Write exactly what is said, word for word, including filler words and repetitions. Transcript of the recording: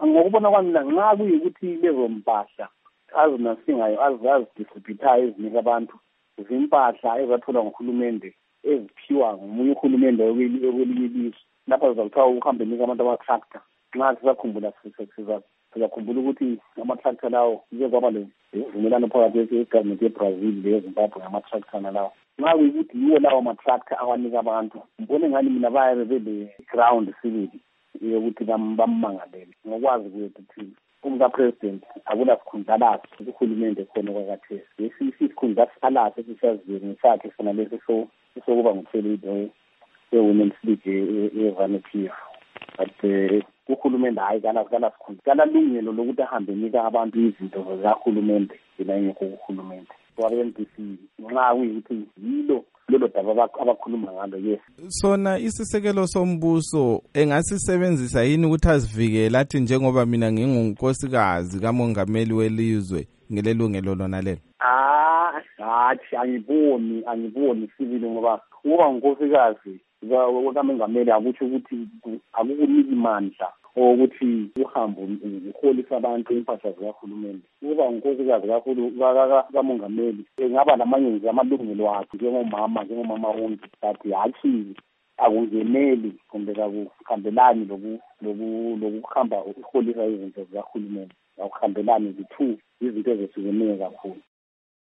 ngokubona kwami nxa kuyikuthi lezo mpahla azinasingayo azidistributhayo ezinika abantu zimpahla ezatholwa nguhulumende eziphiwa ngomunye uhulumende okwelinye ilizwe lapha zizakuthiwa uhambe nika abantu ama-tractor. Nxa sisakhumbula sizakhumbula ukuthi ama-tractor lawo kuke kwaba levumelano phakathi kwegovernment yeBrazil leyeZimbabwe ngama-tractor lawo. Nxa kuyikuthi yiwo lawo ma-tractor awanika abantu, ngibone ngani mina bayabe bele-ground sibili yokuthi bammangalele. Ngokwazi kwethu thina umka-president akulasikhundla laso uhulumende khona kwakathesi. Isikhundla salapho esisaziyo ngesakhe sona leso sokuba ngumsebenzi we-Women's League ye-Vanuatu. But uhulumende hayi kalasikhundla, kalalungelo lokuthi ahambe nika abantu izinto zikahulumende yena ingekho uhulumende. N D C nxa kuyikuthi yilo lolo daba abakhuluma ngalo, yes. Sona isisekelo sombuso engasisebenzisa yini ukuthi azivikele athi njengoba mina ngingunkosikazi kamongameli welizwe ngelelungelo lona lelo? Ah, hathi angiboni angiboni sibili ngoba uba ngunkosikazi kamongameli akutsho ukuthi akukuniki mandla ukuthi uhambe uholisa abantu impahla zikahulumende. Uba ngunkosikazi kakhulu kamongameli engaba lamanye amalungelo akhe njengomama njengomama wonke, but hathi akungeneli kumbe akuhambelani lokuhamba uholisa izinto zikahulumende, akuhambelani. The two izinto ezehlukeneyo kakhulu.